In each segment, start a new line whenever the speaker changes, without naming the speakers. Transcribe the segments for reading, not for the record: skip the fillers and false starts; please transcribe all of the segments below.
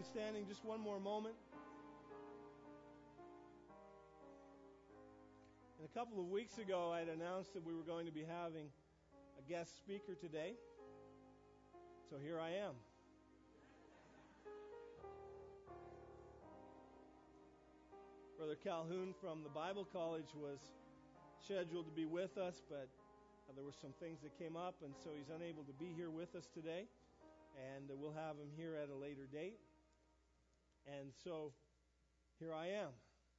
standing just one more moment. And a couple of weeks ago, I had announced that we were going to be having a guest speaker today. So here I am. Brother Calhoun from the Bible College was scheduled to be with us, but there were some things that came up, and so he's unable to be here with us today. And we'll have him here at a later date. And so here I am.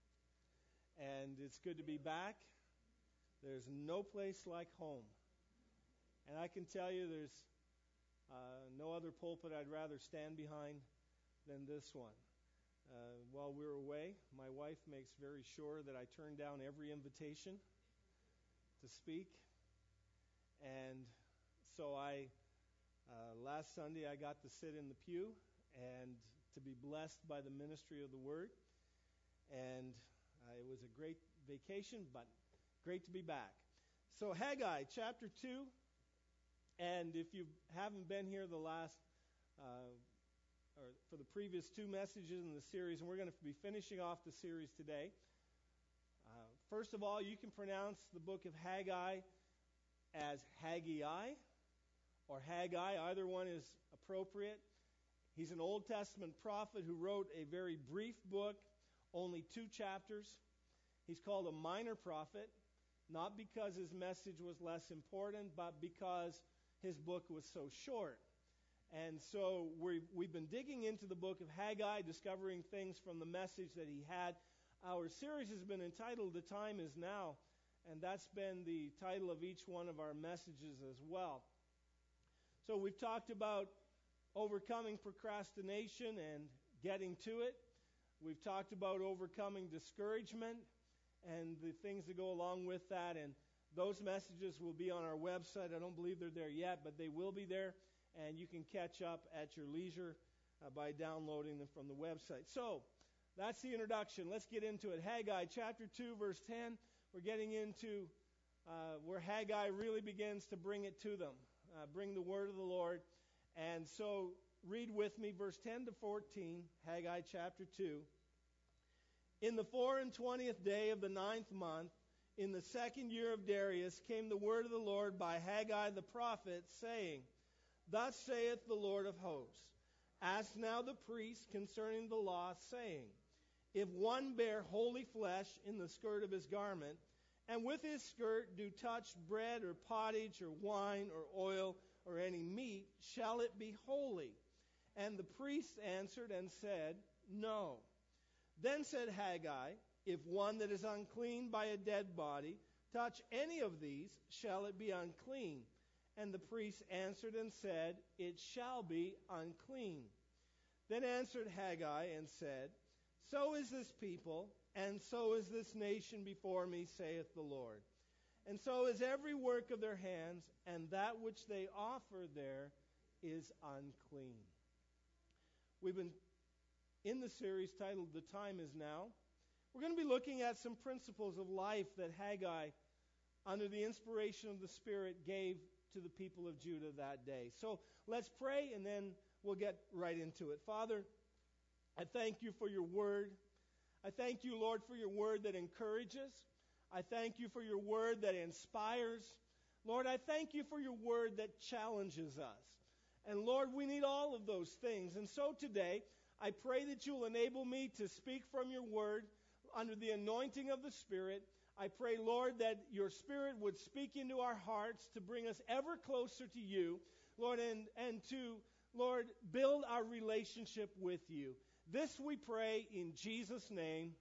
And it's good to be back. There's no place like home. And I can tell you there's no other pulpit I'd rather stand behind than this one. While we were away, my wife makes very sure that I turn down every invitation to speak. And so last Sunday I got to sit in the pew and to be blessed by the ministry of the Word. And it was a great vacation, but great to be back. So Haggai chapter 2, and if you haven't been here the last, or for the previous two messages in the series, and we're going to be finishing off the series today. First of all, you can pronounce the book of Haggai as Haggai or Haggai. Either one is appropriate. He's an Old Testament prophet who wrote a very brief book, only 2 chapters. He's called a minor prophet, not because his message was less important, but because his book was so short. And so we've been digging into the book of Haggai, discovering things from the message that he had. Our series has been entitled The Time Is Now, and that's been the title of each one of our messages as well. So we've talked about overcoming procrastination and getting to it. We've talked about overcoming discouragement and the things that go along with that, and those messages will be on our website. I don't believe they're there yet, but they will be there, and you can catch up at your leisure by downloading them from the website. So that's the introduction. Let's get into it. Haggai chapter 2, verse 10. We're getting into where Haggai really begins to bring it to them, bring the word of the Lord. And so read with me verse 10 to 14, Haggai chapter 2. In the 24th day of the 9th month, in the 2nd year of Darius, came the word of the Lord by Haggai the prophet, saying, Thus saith the Lord of hosts, Ask now the priest concerning the law, saying, If one bear holy flesh in the skirt of his garment, and with his skirt do touch bread or pottage or wine or oil or any meat, shall it be holy? And the priest answered and said, No. Then said Haggai, If one that is unclean by a dead body touch any of these, shall it be unclean? And the priest answered and said, It shall be unclean. Then answered Haggai and said, So is this people, and so is this nation before me, saith the Lord. And so is every work of their hands, and that which they offer there is unclean. We've been in the series titled The Time Is Now. We're going to be looking at some principles of life that Haggai, under the inspiration of the Spirit, gave to the people of Judah that day. So let's pray, and then we'll get right into it. Father, I thank you for your word. I thank you, Lord, for your word that encourages. I thank you for your word that inspires. Lord, I thank you for your word that challenges us. And Lord, we need all of those things. And so today, I pray that you'll enable me to speak from your word under the anointing of the Spirit. I pray, Lord, that your Spirit would speak into our hearts to bring us ever closer to you, Lord, and to, Lord, build our relationship with you. This we pray in Jesus' name.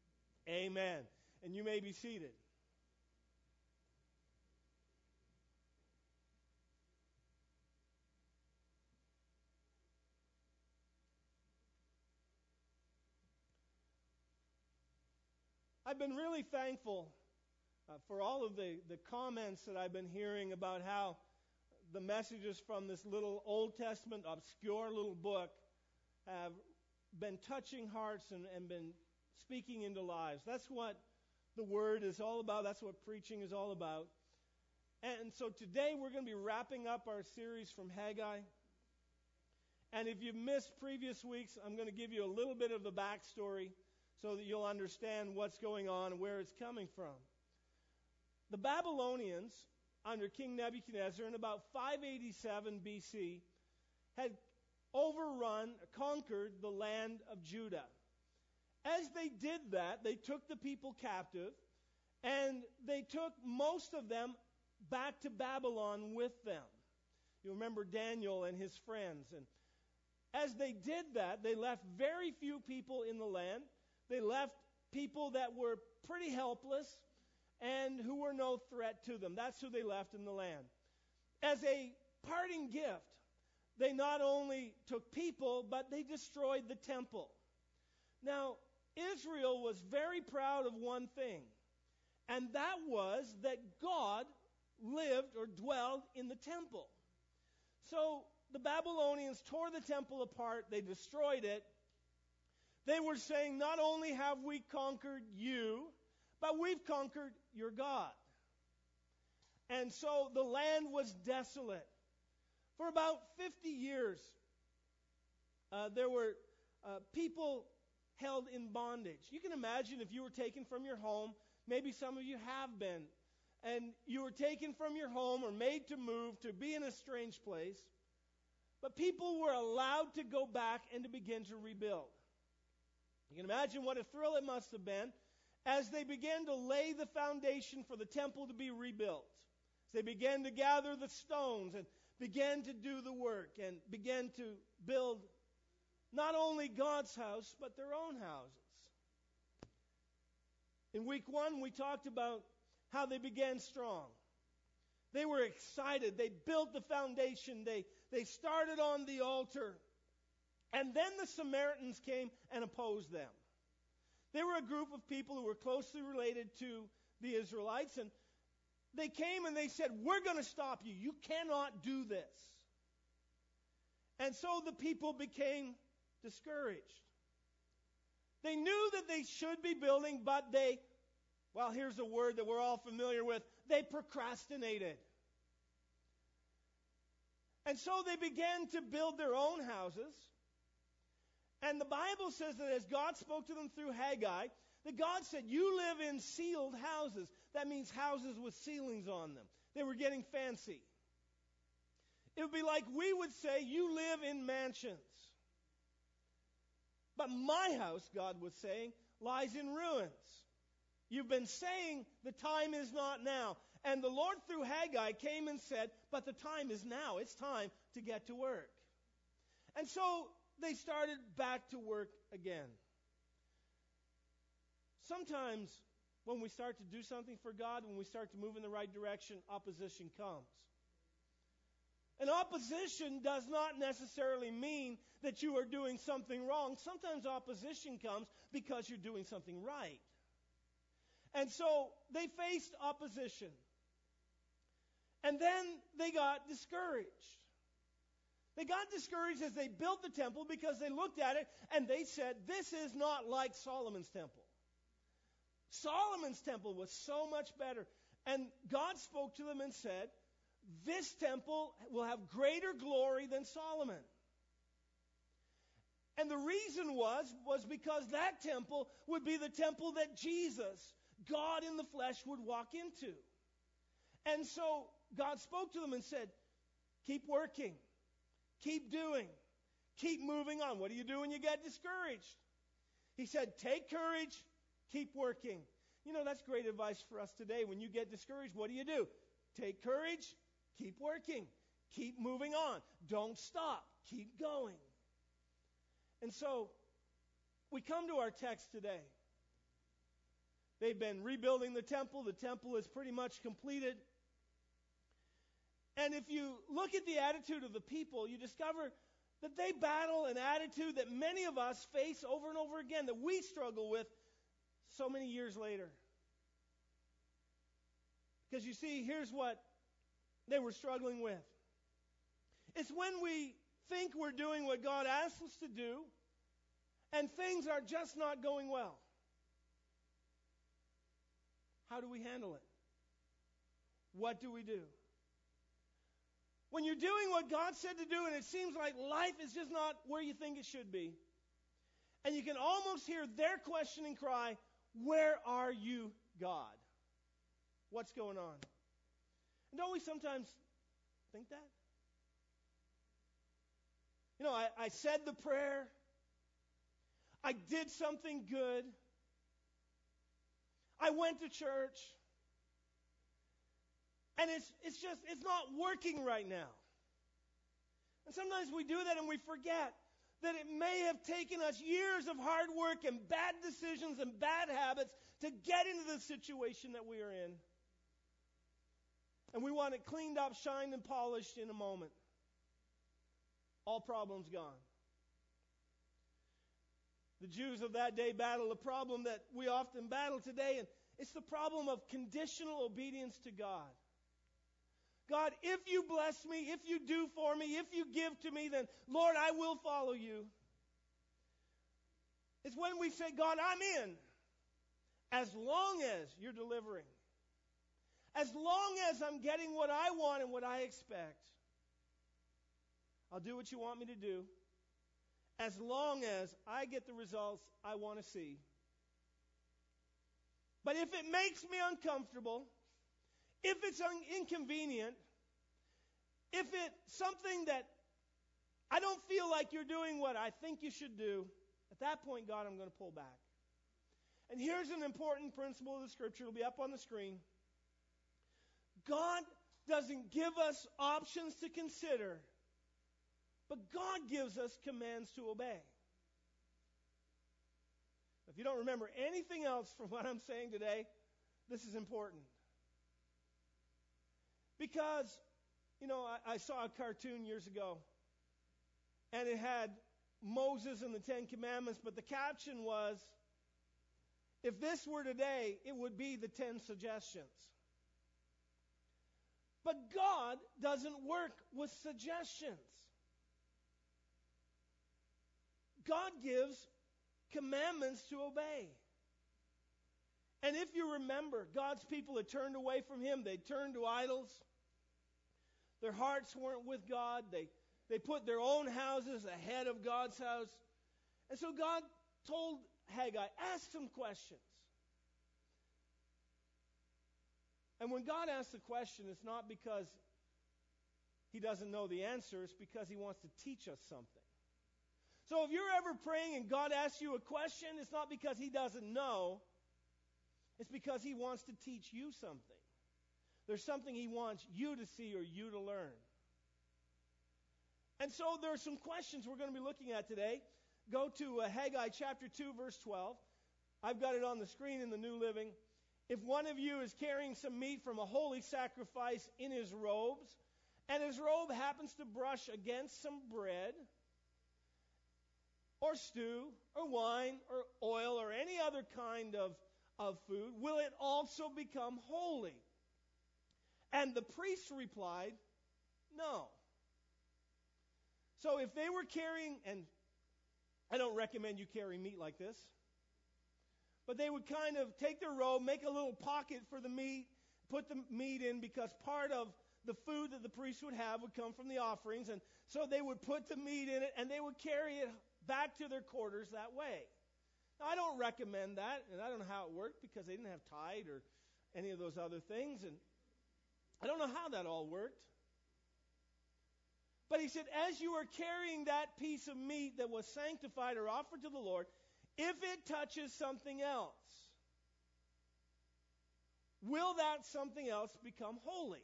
Amen. And you may be seated. I've been really thankful for all of the comments that I've been hearing about how the messages from this little Old Testament obscure little book have been touching hearts and been speaking into lives. That's what the Word is all about. That's what preaching is all about. And so today we're going to be wrapping up our series from Haggai. And if you've missed previous weeks, I'm going to give you a little bit of the backstory so that you'll understand what's going on and where it's coming from. The Babylonians, under King Nebuchadnezzar, in about 587 BC, had conquered the land of Judah. As they did that, they took the people captive, and they took most of them back to Babylon with them. You remember Daniel and his friends. And as they did that, they left very few people in the land. They left people that were pretty helpless and who were no threat to them. That's who they left in the land. As a parting gift, they not only took people, but they destroyed the temple. Now, Israel was very proud of one thing, and that was that God lived or dwelled in the temple. So the Babylonians tore the temple apart, they destroyed it. They were saying, not only have we conquered you, but we've conquered your God. And so the land was desolate. For about 50 years, there were people held in bondage. You can imagine if you were taken from your home, maybe some of you have been, and you were taken from your home or made to move to be in a strange place, but people were allowed to go back and to begin to rebuild. You can imagine what a thrill it must have been as they began to lay the foundation for the temple to be rebuilt. As they began to gather the stones and began to do the work and began to build not only God's house, but their own houses. In week 1, we talked about how they began strong. They were excited. They built the foundation. They started on the altar. And then the Samaritans came and opposed them. They were a group of people who were closely related to the Israelites, and they came and they said, we're going to stop you. You cannot do this. And so the people became discouraged. They knew that they should be building, but here's a word that we're all familiar with, they procrastinated. And so they began to build their own houses. And the Bible says that as God spoke to them through Haggai, that God said, you live in sealed houses. That means houses with ceilings on them. They were getting fancy. It would be like we would say, you live in mansions. But my house, God was saying, lies in ruins. You've been saying the time is not now. And the Lord through Haggai came and said, but the time is now. It's time to get to work. And so they started back to work again. Sometimes when we start to do something for God, when we start to move in the right direction, opposition comes. And opposition does not necessarily mean that you are doing something wrong. Sometimes opposition comes because you're doing something right. And so they faced opposition. And then they got discouraged. They got discouraged as they built the temple because they looked at it and they said, this is not like Solomon's temple. Solomon's temple was so much better. And God spoke to them and said, this temple will have greater glory than Solomon. And the reason was because that temple would be the temple that Jesus, God in the flesh, would walk into. And so God spoke to them and said, keep working, keep doing, keep moving on. What do you do when you get discouraged? He said, take courage, keep working. You know, that's great advice for us today. When you get discouraged, what do? Take courage, keep working, keep moving on. Don't stop, keep going. And so we come to our text today. They've been rebuilding the temple. The temple is pretty much completed. And if you look at the attitude of the people, you discover that they battle an attitude that many of us face over and over again, that we struggle with so many years later. Because you see, here's what they were struggling with. It's when we think we're doing what God asks us to do, and things are just not going well. How do we handle it? What do we do? When you're doing what God said to do and it seems like life is just not where you think it should be. And you can almost hear their questioning cry, where are you, God? What's going on? And don't we sometimes think that? You know, I said the prayer. I did something good. I went to church. And it's not working right now. And sometimes we do that and we forget that it may have taken us years of hard work and bad decisions and bad habits to get into the situation that we are in. And we want it cleaned up, shined, and polished in a moment. All problems gone. The Jews of that day battled a problem that we often battle today, and it's the problem of conditional obedience to God. God, if you bless me, if you do for me, if you give to me, then, Lord, I will follow you. It's when we say, God, I'm in, as long as you're delivering. As long as I'm getting what I want and what I expect. I'll do what you want me to do. As long as I get the results I want to see. But if it makes me uncomfortable, if it's inconvenient, if it's something that I don't feel like you're doing what I think you should do, at that point, God, I'm going to pull back. And here's an important principle of the Scripture. It'll be up on the screen. God doesn't give us options to consider, but God gives us commands to obey. If you don't remember anything else from what I'm saying today, this is important. Because, you know, I saw a cartoon years ago, and it had Moses and the Ten Commandments, but the caption was, if this were today, it would be the 10 suggestions. But God doesn't work with suggestions. God gives commandments to obey. And if you remember, God's people had turned away from Him. They turned to idols. Their hearts weren't with God. They put their own houses ahead of God's house. And so God told Haggai, ask some questions. And when God asks a question, it's not because He doesn't know the answer. It's because He wants to teach us something. So if you're ever praying and God asks you a question, it's not because He doesn't know. It's because He wants to teach you something. There's something He wants you to see or you to learn. And so there are some questions we're going to be looking at today. Go to Haggai chapter 2, verse 12. I've got it on the screen in the New Living. If one of you is carrying some meat from a holy sacrifice in his robes, and his robe happens to brush against some bread, or stew, or wine, or oil, or any other kind of food, will it also become holy? And the priest replied, no. So if they were carrying, and I don't recommend you carry meat like this, but they would kind of take their robe, make a little pocket for the meat, put the meat in, because part of the food that the priest would have would come from the offerings, and so they would put the meat in it, and they would carry it back to their quarters that way. Now, I don't recommend that, and I don't know how it worked, because they didn't have tide or any of those other things, and I don't know how that all worked. But he said, as you are carrying that piece of meat that was sanctified or offered to the Lord, if it touches something else, will that something else become holy?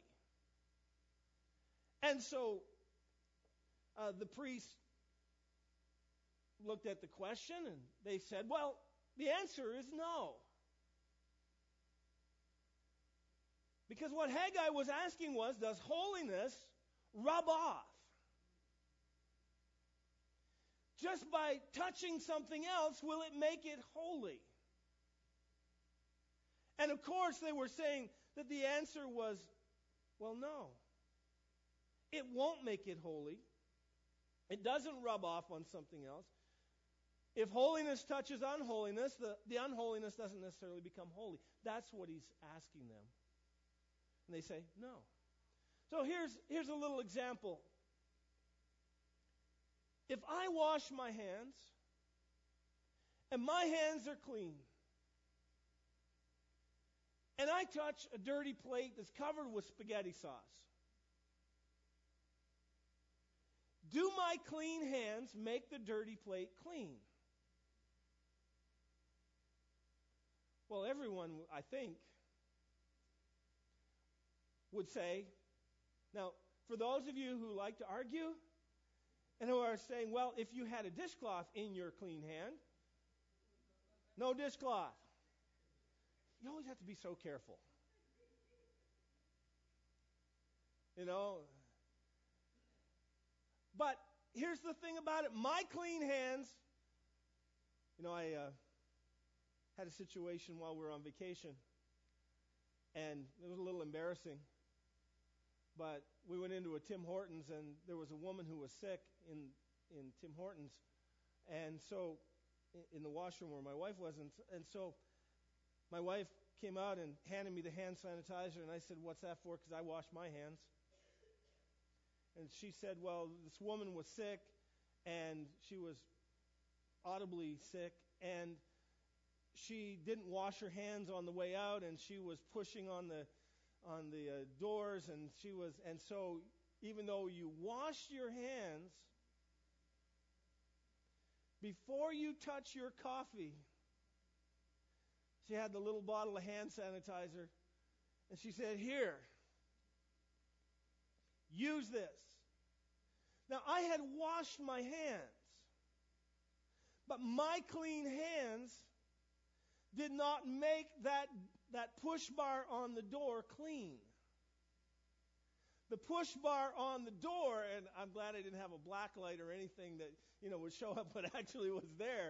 And so the priest looked at the question and they said, well, the answer is no. Because what Haggai was asking was, does holiness rub off? Just by touching something else, will it make it holy? And of course, they were saying that the answer was, well, no. It won't make it holy. It doesn't rub off on something else. If holiness touches unholiness, the unholiness doesn't necessarily become holy. That's what he's asking them. And they say, no. So here's a little example. If I wash my hands, and my hands are clean, and I touch a dirty plate that's covered with spaghetti sauce, do my clean hands make the dirty plate clean? Well, everyone, I think, would say. Now, for those of you who like to argue and who are saying, well, if you had a dishcloth in your clean hand, no dishcloth. You always have to be so careful. You know. But here's the thing about it. My clean hands, I had a situation while we were on vacation, and it was a little embarrassing. But we went into a Tim Hortons, and there was a woman who was sick in Tim Hortons, and so in the washroom where my wife was, and so my wife came out and handed me the hand sanitizer, and I said, "What's that for?" Because I wash my hands. And she said, well, this woman was sick, and she was audibly sick, and she didn't wash her hands on the way out, and she was pushing on the doors, and so even though you wash your hands before you touch your coffee, she had the little bottle of hand sanitizer, and she said, "Here, use this." Now, I had washed my hands, but my clean hands did not make that push bar on the door clean. The push bar on the door, and I'm glad I didn't have a black light or anything that would show up what actually was there.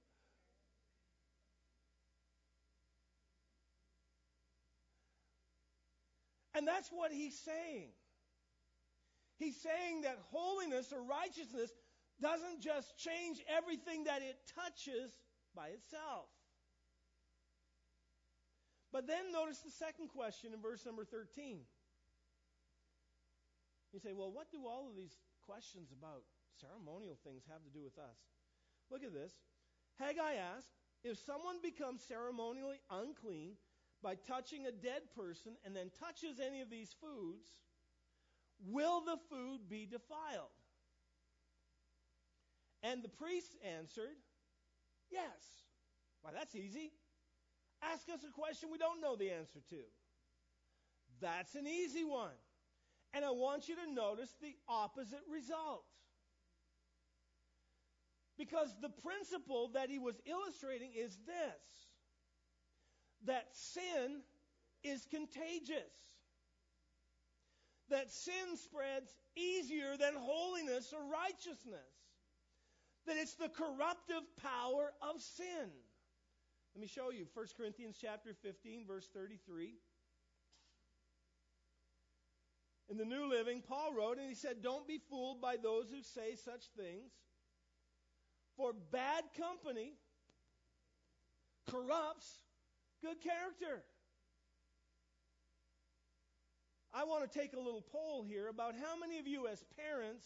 And that's what he's saying. He's saying that holiness or righteousness doesn't just change everything that it touches by itself. But then notice the second question in verse number 13. You say, well, what do all of these questions about ceremonial things have to do with us? Look at this. Haggai asked, if someone becomes ceremonially unclean by touching a dead person and then touches any of these foods, will the food be defiled? And the priest answered, yes. Why, that's easy. Ask us a question we don't know the answer to. That's an easy one. And I want you to notice the opposite result. Because the principle that he was illustrating is this: that sin is contagious. That sin spreads easier than holiness or righteousness. That it's the corruptive power of sin. Let me show you 1 Corinthians chapter 15, verse 33. In the New Living, Paul wrote, and he said, don't be fooled by those who say such things, for bad company corrupts good character. I want to take a little poll here about how many of you as parents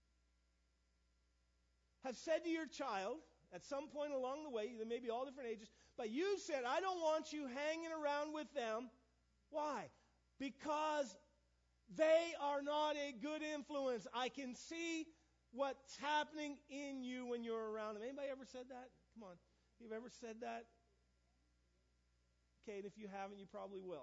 have said to your child at some point along the way, there may be all different ages, but you said, I don't want you hanging around with them. Why? Because they are not a good influence. I can see what's happening in you when you're around them. Anybody ever said that? Come on. You've ever said that? Okay, and if you haven't, you probably will.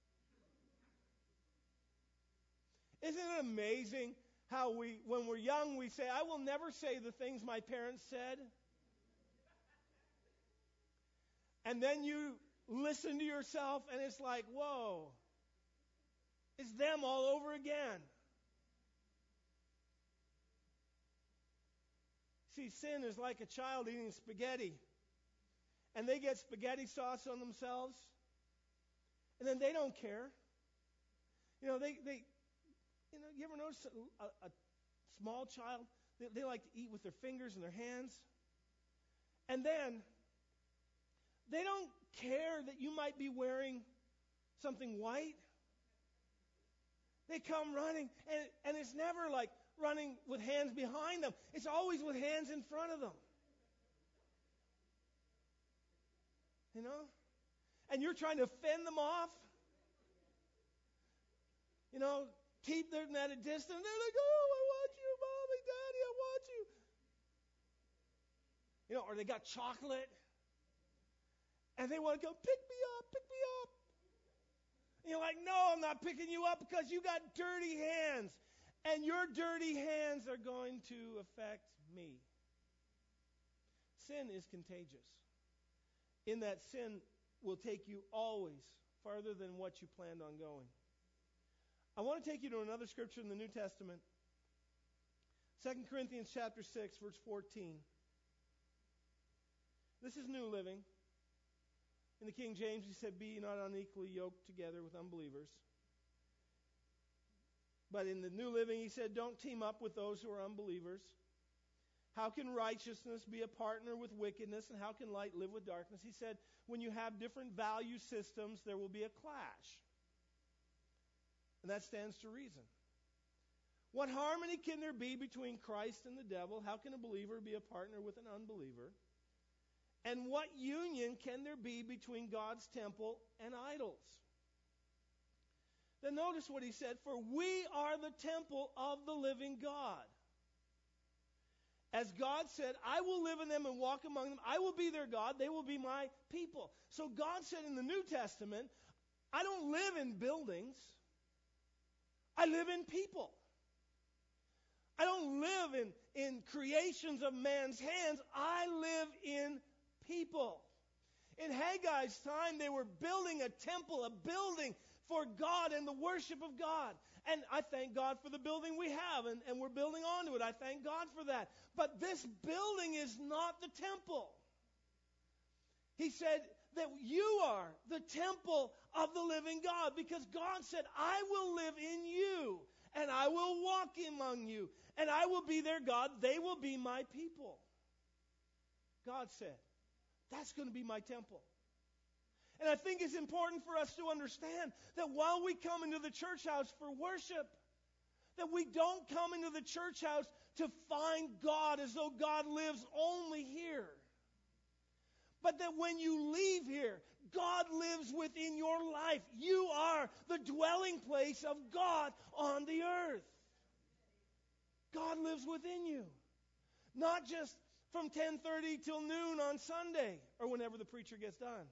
Isn't it amazing how when we're young, we say, I will never say the things my parents said? And then you listen to yourself, and it's like, whoa, it's them all over again. See, sin is like a child eating spaghetti. And they get spaghetti sauce on themselves, and then they don't care. You ever notice a small child, they like to eat with their fingers and their hands. And then they don't care that you might be wearing something white. They come running, and it's never like running with hands behind them. It's always with hands in front of them. You know? And you're trying to fend them off. You know, keep them at a distance. They're like, oh, I want you, Mommy, Daddy, I want you. You know, or they got chocolate. And they want to go, pick me up, pick me up. And you're like, no, I'm not picking you up because you got dirty hands. And your dirty hands are going to affect me. Sin is contagious. In that sin will take you always farther than what you planned on going. I want to take you to another scripture in the New Testament. 2 Corinthians chapter 6, verse 14. This is New Living. In the King James, he said, be not unequally yoked together with unbelievers. But in the New Living, he said, don't team up with those who are unbelievers. How can righteousness be a partner with wickedness, and how can light live with darkness? He said, when you have different value systems, there will be a clash. And that stands to reason. What harmony can there be between Christ and the devil? How can a believer be a partner with an unbeliever? And what union can there be between God's temple and idols? Then notice what he said, for we are the temple of the living God. As God said, I will live in them and walk among them. I will be their God. They will be my people. So God said in the New Testament, I don't live in buildings. I live in people. I don't live in creations of man's hands. I live in people. In Haggai's time, they were building a temple, a building for God and the worship of God. And I thank God for the building we have, and we're building onto it. I thank God for that. But this building is not the temple. He said that you are the temple of the living God, because God said, I will live in you, and I will walk among you, and I will be their God. They will be my people. God said, that's going to be my temple. And I think it's important for us to understand that while we come into the church house for worship, that we don't come into the church house to find God as though God lives only here. But that when you leave here, God lives within your life. You are the dwelling place of God on the earth. God lives within you. Not just from 10:30 till noon on Sunday or whenever the preacher gets done.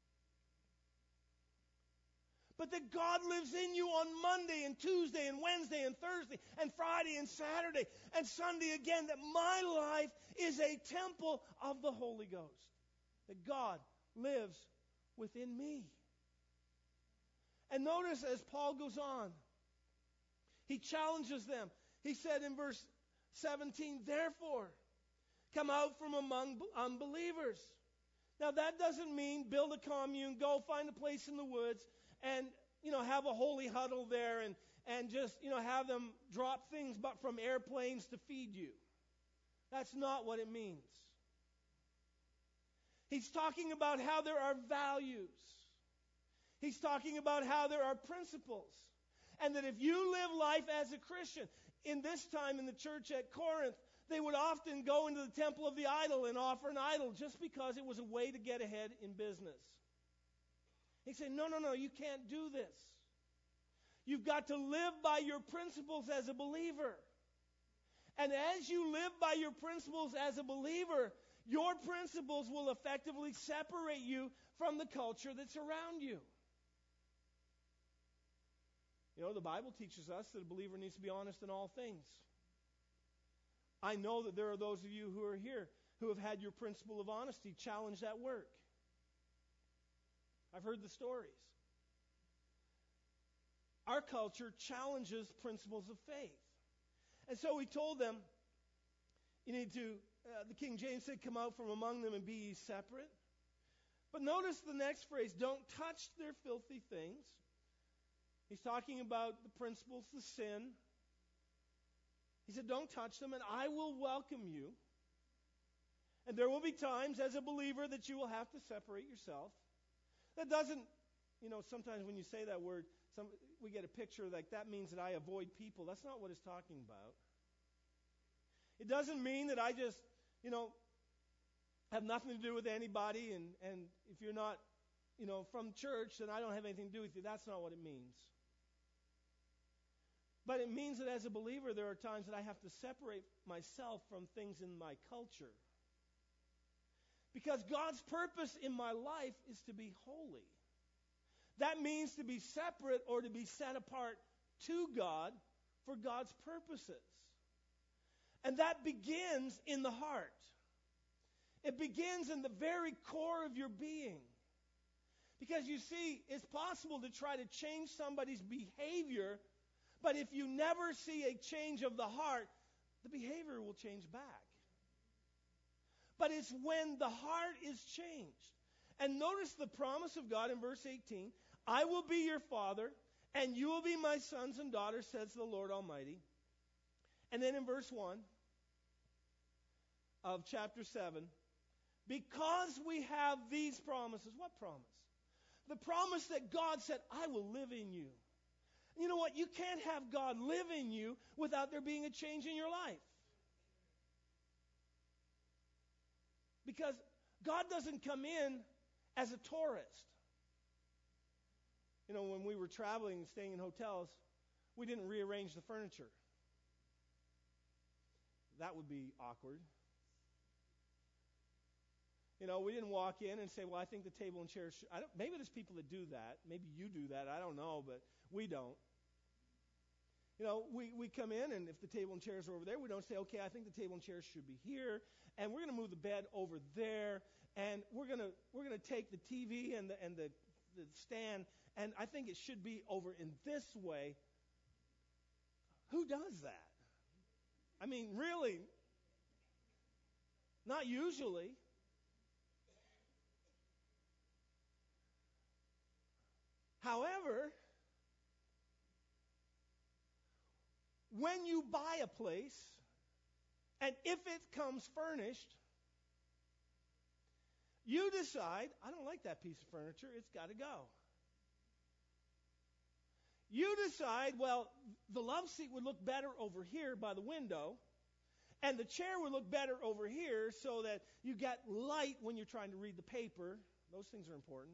But that God lives in you on Monday and Tuesday and Wednesday and Thursday and Friday and Saturday and Sunday again. That my life is a temple of the Holy Ghost. That God lives within me. And notice as Paul goes on, he challenges them. He said in verse 17, therefore, come out from among unbelievers. Now that doesn't mean build a commune, go find a place in the woods, and, have a holy huddle there and just, have them drop things but from airplanes to feed you. That's not what it means. He's talking about how there are values. He's talking about how there are principles. And that if you live life as a Christian, in this time in the church at Corinth, they would often go into the temple of the idol and offer an idol just because it was a way to get ahead in business. He said, no, you can't do this. You've got to live by your principles as a believer. And as you live by your principles as a believer, your principles will effectively separate you from the culture that's around you. The Bible teaches us that a believer needs to be honest in all things. I know that there are those of you who are here who have had your principle of honesty challenged at work. I've heard the stories. Our culture challenges principles of faith. And so he told them, you need to, the King James said, come out from among them and be ye separate. But notice the next phrase, don't touch their filthy things. He's talking about the principles, the sin. He said, don't touch them, and I will welcome you. And there will be times as a believer that you will have to separate yourself. That doesn't, sometimes when you say that word, we get a picture like that means that I avoid people. That's not what it's talking about. It doesn't mean that I just, have nothing to do with anybody, and if you're not, from church, then I don't have anything to do with you. That's not what it means. But it means that as a believer, there are times that I have to separate myself from things in my culture. Because God's purpose in my life is to be holy. That means to be separate or to be set apart to God for God's purposes. And that begins in the heart. It begins in the very core of your being. Because you see, it's possible to try to change somebody's behavior, but if you never see a change of the heart, the behavior will change back. But it's when the heart is changed. And notice the promise of God in verse 18, I will be your father, and you will be my sons and daughters, says the Lord Almighty. And then in verse 1 of chapter 7, because we have these promises. What promise? The promise that God said, I will live in you. You know what? You can't have God live in you without there being a change in your life. Because God doesn't come in as a tourist. When we were traveling and staying in hotels, we didn't rearrange the furniture. That would be awkward. We didn't walk in and say, well, I think the table and chairs should. Maybe there's people that do that. Maybe you do that. I don't know, but we don't. We come in, and if the table and chairs are over there, we don't say, okay, I think the table and chairs should be here, and we're going to move the bed over there, and we're going to take the TV and the stand, and I think it should be over in this way. Who does that? I mean, really, not usually. However, when you buy a place, and if it comes furnished, you decide, I don't like that piece of furniture, it's got to go. You decide, well, the love seat would look better over here by the window, and the chair would look better over here so that you get light when you're trying to read the paper. Those things are important.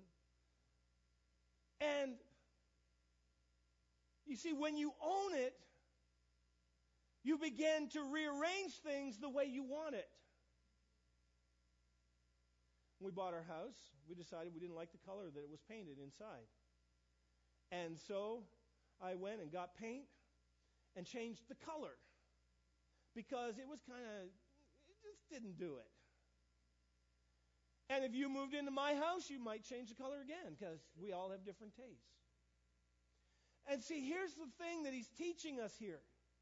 And you see, when you own it, you begin to rearrange things the way you want it. When we bought our house, we decided we didn't like the color that it was painted inside. And so I went and got paint and changed the color because it just didn't do it. And if you moved into my house, you might change the color again because we all have different tastes. And see, here's the thing that he's teaching us here.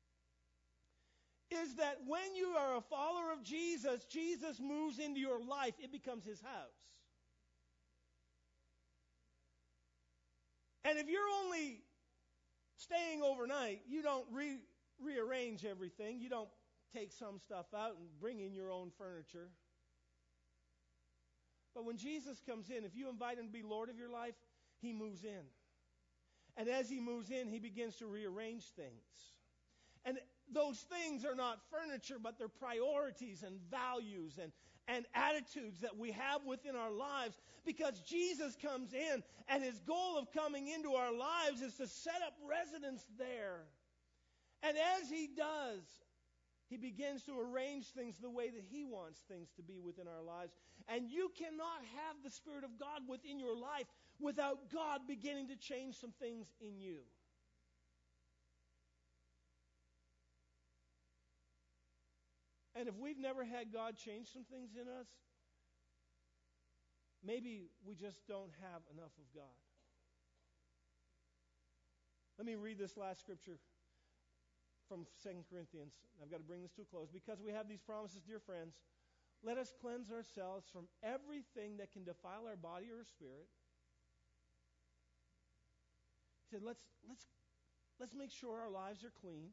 Is that when you are a follower of Jesus, Jesus moves into your life, it becomes his house. And if you're only staying overnight, you don't rearrange everything. You don't take some stuff out and bring in your own furniture. But when Jesus comes in, if you invite him to be Lord of your life, he moves in. And as he moves in, he begins to rearrange things. And those things are not furniture, but they're priorities and values and attitudes that we have within our lives, because Jesus comes in, and his goal of coming into our lives is to set up residence there. And as he does, he begins to arrange things the way that he wants things to be within our lives. And you cannot have the Spirit of God within your life without God beginning to change some things in you. And if we've never had God change some things in us, maybe we just don't have enough of God. Let me read this last scripture from 2 Corinthians. I've got to bring this to a close. Because we have these promises, dear friends, let us cleanse ourselves from everything that can defile our body or our spirit. He said, let's make sure our lives are clean.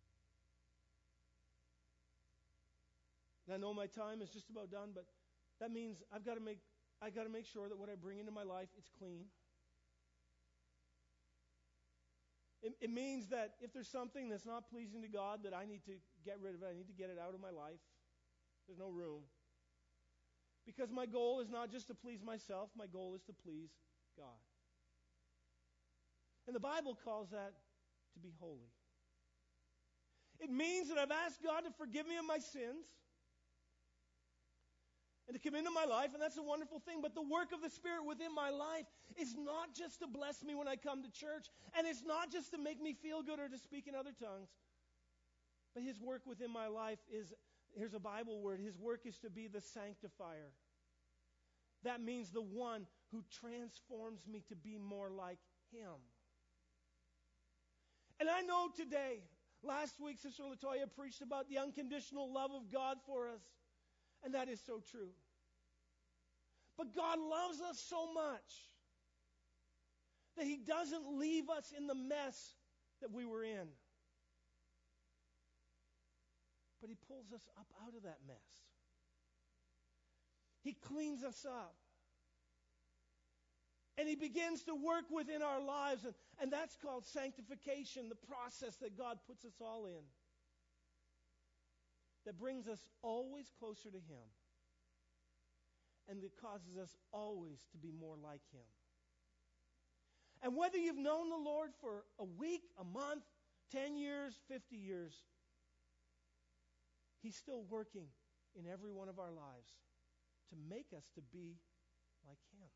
And I know my time is just about done, but that means I've got to make sure that what I bring into my life, it's clean. It means that if there's something that's not pleasing to God, that I need to get rid of it. I need to get it out of my life. There's no room. Because my goal is not just to please myself. My goal is to please God. And the Bible calls that to be holy. It means that I've asked God to forgive me of my sins and to come into my life, and that's a wonderful thing. But the work of the Spirit within my life is not just to bless me when I come to church, and it's not just to make me feel good or to speak in other tongues. But His work within my life is, here's a Bible word, His work is to be the sanctifier. That means the one who transforms me to be more like Him. And I know today, last week Sister Latoya preached about the unconditional love of God for us. And that is so true. But God loves us so much that He doesn't leave us in the mess that we were in. But He pulls us up out of that mess. He cleans us up. And He begins to work within our lives. And that's called sanctification, the process that God puts us all in. That brings us always closer to Him. And that causes us always to be more like Him. And whether you've known the Lord for a week, a month, 10 years, 50 years, He's still working in every one of our lives to make us to be like Him.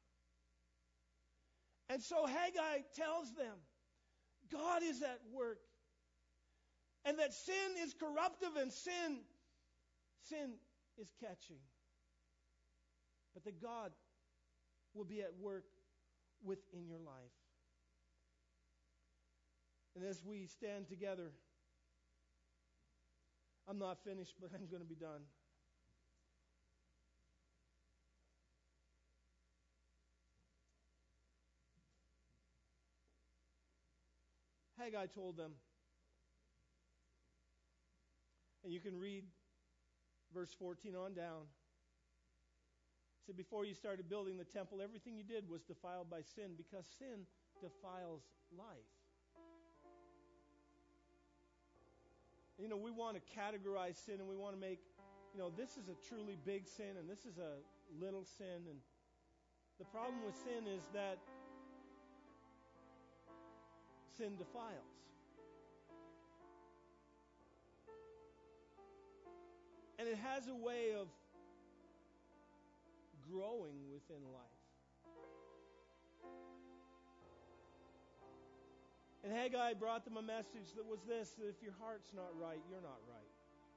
And so Haggai tells them, God is at work. And that sin is corruptive and sin is catching. But that God will be at work within your life. And as we stand together, I'm not finished, but I'm going to be done. Haggai told them, and you can read verse 14 on down. He said, before you started building the temple, everything you did was defiled by sin, because sin defiles life. You know, we want to categorize sin, and we want to make, this is a truly big sin, and this is a little sin. And the problem with sin is that sin defiles. And it has a way of growing within life. And Haggai brought them a message that was this, that if your heart's not right, you're not right.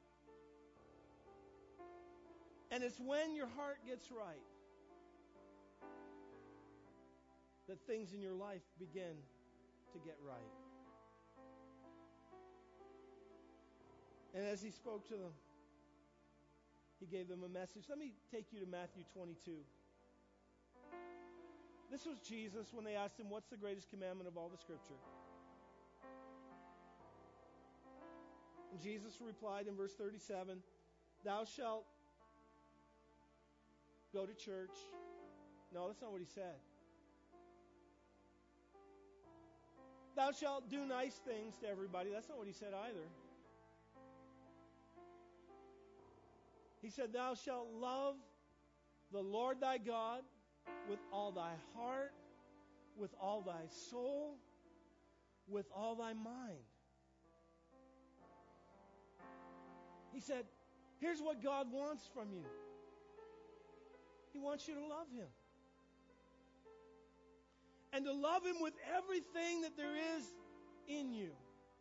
And it's when your heart gets right that things in your life begin to get right. And as He spoke to them, He gave them a message. Let me take you to Matthew 22. This was Jesus when they asked Him, what's the greatest commandment of all the Scripture? And Jesus replied in verse 37, thou shalt go to church. No, that's not what He said. Thou shalt do nice things to everybody. That's not what He said either. He said, thou shalt love the Lord thy God with all thy heart, with all thy soul, with all thy mind. He said, here's what God wants from you. He wants you to love Him. And to love Him with everything that there is in you.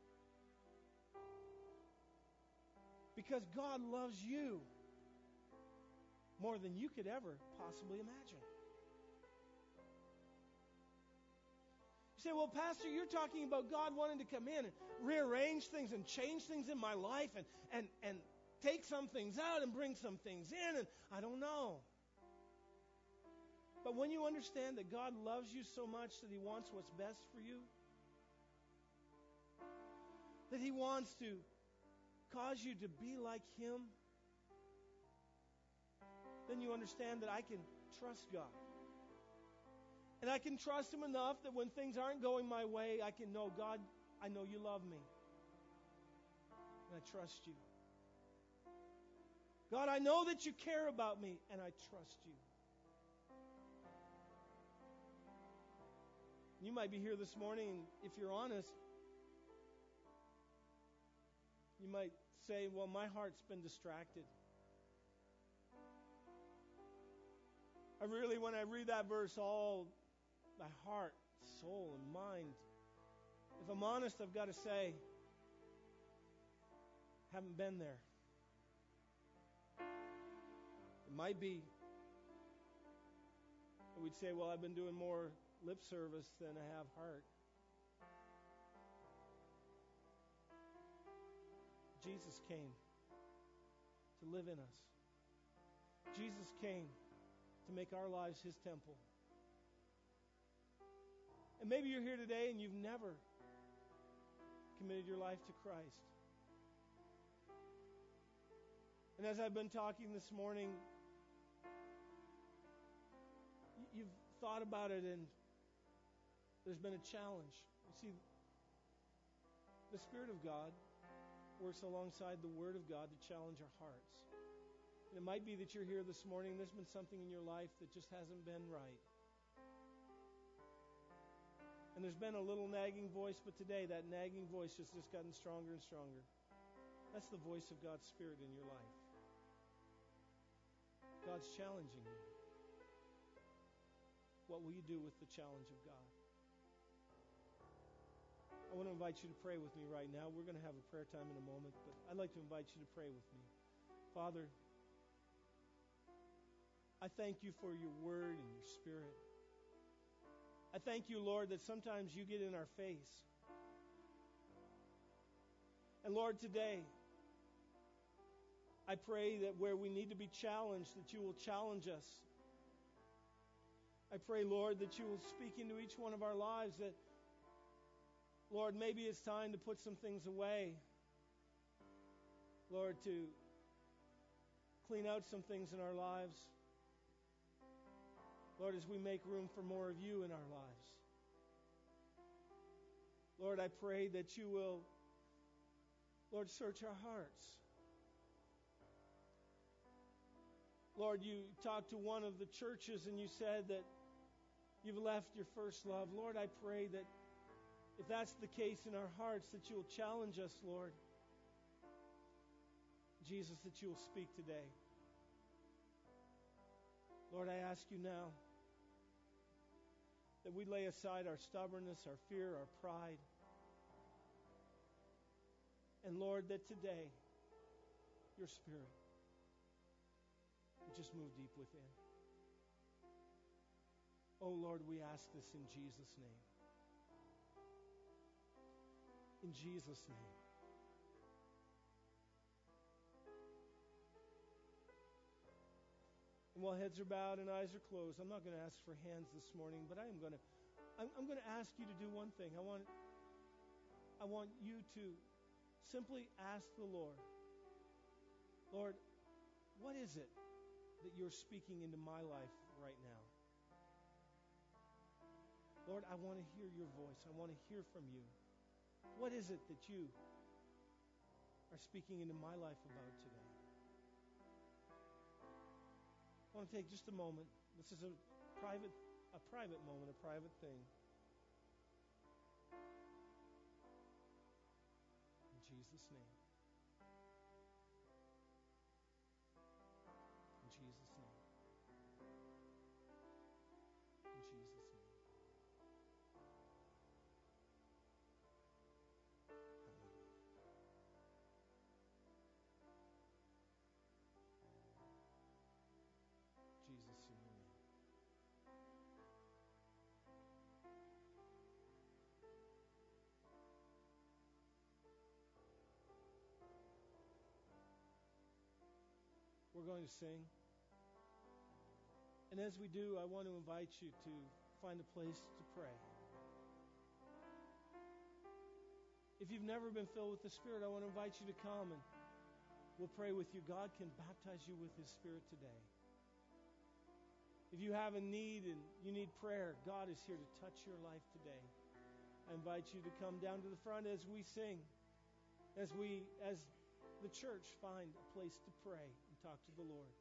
Because God loves you more than you could ever possibly imagine. You say, well, Pastor, you're talking about God wanting to come in and rearrange things and change things in my life and take some things out and bring some things in, and I don't know. But when you understand that God loves you so much that He wants what's best for you, that He wants to cause you to be like Him, then you understand that I can trust God. And I can trust Him enough that when things aren't going my way, I can know, God, I know you love me. And I trust you. God, I know that you care about me, and I trust you. You might be here this morning, and if you're honest, you might say, well, my heart's been distracted. When I read that verse, all my heart, soul, and mind, if I'm honest, I've got to say, haven't been there. It might be that we'd say, well, I've been doing more lip service than I have heart. Jesus came to live in us. Jesus came to make our lives His temple. And maybe you're here today and you've never committed your life to Christ. And as I've been talking this morning, you've thought about it and there's been a challenge. You see, the Spirit of God works alongside the Word of God to challenge our hearts. And it might be that you're here this morning, there's been something in your life that just hasn't been right. And there's been a little nagging voice, but today that nagging voice has just gotten stronger and stronger. That's the voice of God's Spirit in your life. God's challenging you. What will you do with the challenge of God? I want to invite you to pray with me right now. We're going to have a prayer time in a moment, but I'd like to invite you to pray with me. Father, I thank you for your word and your Spirit. I thank you, Lord, that sometimes you get in our face. And Lord, today, I pray that where we need to be challenged, that you will challenge us. I pray, Lord, that you will speak into each one of our lives, that, Lord, maybe it's time to put some things away. Lord, to clean out some things in our lives. Lord, as we make room for more of you in our lives. Lord, I pray that you will, Lord, search our hearts. Lord, you talked to one of the churches and you said that you've left your first love. Lord, I pray that if that's the case in our hearts, that you will challenge us, Lord. Jesus, that you will speak today. Lord, I ask you now that we lay aside our stubbornness, our fear, our pride. And Lord, that today, your Spirit would just move deep within. Oh Lord, we ask this in Jesus' name. In Jesus' name. And while heads are bowed and eyes are closed, I'm not going to ask for hands this morning, but I'm going to ask you to do one thing. I want you to simply ask the Lord, Lord, what is it that you're speaking into my life right now? Lord, I want to hear your voice. I want to hear from you. What is it that you are speaking into my life about today? I want to take just a moment. This is a private moment, a private thing. In Jesus' name. In Jesus' name. In Jesus' name. Jesus, in your name. We're going to sing. And as we do, I want to invite you to find a place to pray. If you've never been filled with the Spirit, I want to invite you to come and we'll pray with you. God can baptize you with His Spirit today. If you have a need and you need prayer, God is here to touch your life today. I invite you to come down to the front as we sing, as the church find a place to pray and talk to the Lord.